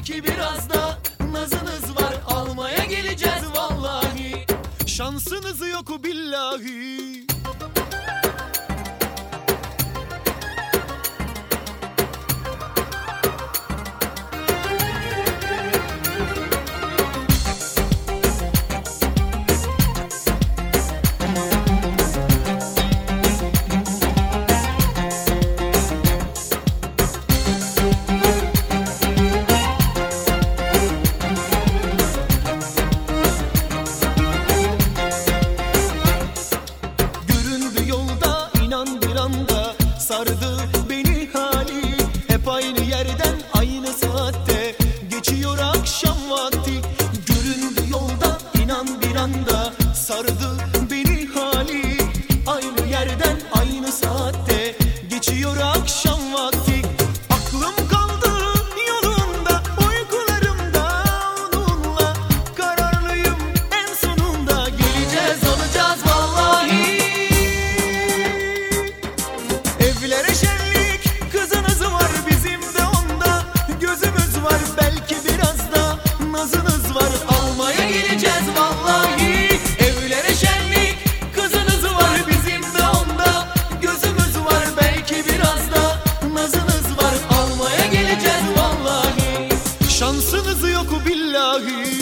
belki biraz da nazınız var, almaya geleceğiz vallahi. Şansınız yok billahi. Sardı beni hali, hep aynı yerden aynı saatte geçiyor akşam vakti. Göründü yolda inan bir anda, sardı beni hali, aynı yerden aynı saatte geçiyor akşam vakti. Aklım kaldı yolunda, uykularımda onunla, kararlıyım en sonunda geleceğiz, alacağız vallahi. Evlere şenlik, kızınız var, bizim de onda gözümüz var, belki biraz da nazınız var, almaya geleceğiz vallahi. Evlere şenlik, kızınız var, bizim de onda gözümüz var, belki biraz da nazınız var, almaya geleceğiz vallahi. Şansınız yok billahi.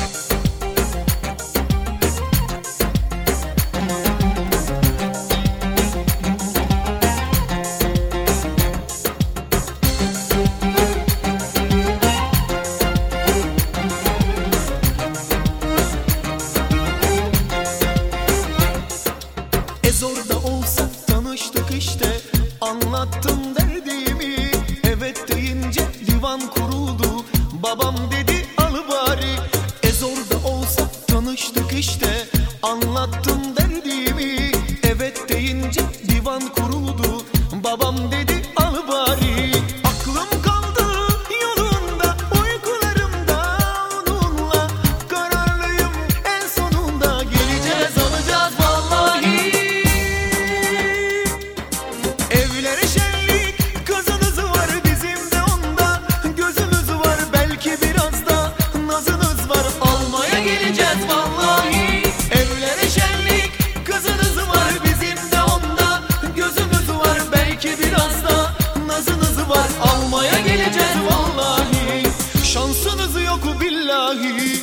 Zor da olsa tanıştık işte, anlattım derdimi. Evet deyince divan kuruldu, babam dedi al bari. Zor da olsa tanıştık işte, anlattım derdimi. Evet deyince divan kuruldu, babam dedi al bari. Aklım kaldı yolunda, uykularımda onunla, kararlıyım en sonunda geleceğiz, alacağız vallahi. Evlere şenlik, kızınız var, bizim de onda gözümüz var, belki biraz da nazınız var, almaya geleceğiz vallahi. Evlere şenlik, kızınız var, bizim de onda gözümüz var, belki biraz da nazınız var, almaya geleceğiz vallahi. Şansınız yok billahi.